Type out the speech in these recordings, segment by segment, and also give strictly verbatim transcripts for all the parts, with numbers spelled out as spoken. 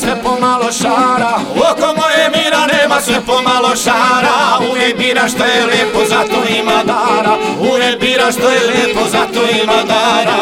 sve pomalo šara. Oko moje mira nema sve pomalo šara. Uvijek bira što je lijepo, zato ima dara. Uvijek bira što je lijepo, zato ima dara.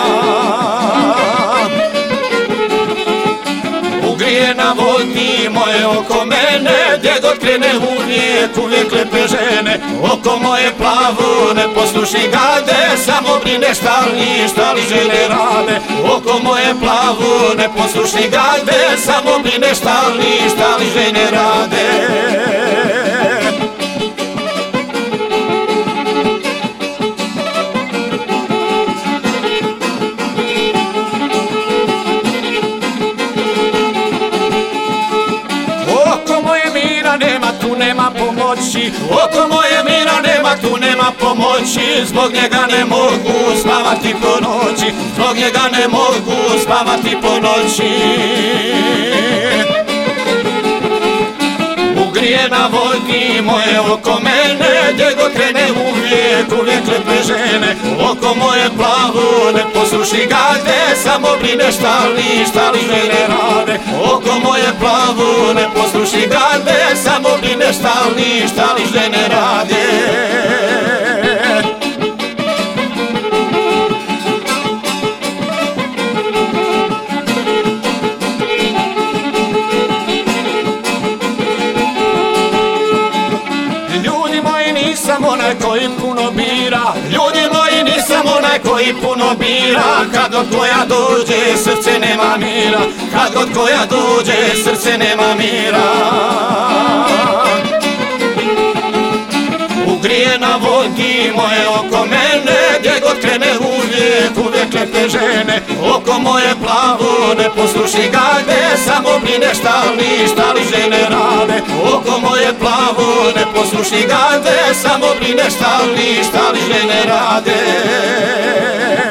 Ugrijena vodi moje oko mene, gdje god krene uvijek, uvijek lepe žene. Oko moje plavo ne posluši gade, samo brine šta li, šta li žene rade. Oko moje plavo ne posluši gade, samo brine šta li, šta li žene rade. Nema tu, nema pomoći. Oko moje mira nema tu, nema pomoći. Zbog njega ne mogu spavati po noći. Zbog njega ne mogu spavati po noći. Ugrijena vodi moje oko mene, gdje god krene uvijek, uvijek lepe žene. Oko moje plavo ne posluši gade, samo brine šta li, šta li žene rade. Oko moje plavo ne posluši gade, samo brine šta li, šta li žene rade. Nisam onaj koji puno bira, ljudi moji, nisam onaj koji puno bira. Kad god koja dođe, srce nema mira. Kad god koja dođe, srce nema mira. Ugrijena vodi moje oko mene, gdje god krene uvijek, uvijek lepe žene. Oko moje plavo ne posluši gade, samo brine šta li, šta li žene rade. Oko moje plavo ne posluši gade, samo brine šta li, šta li žene rade.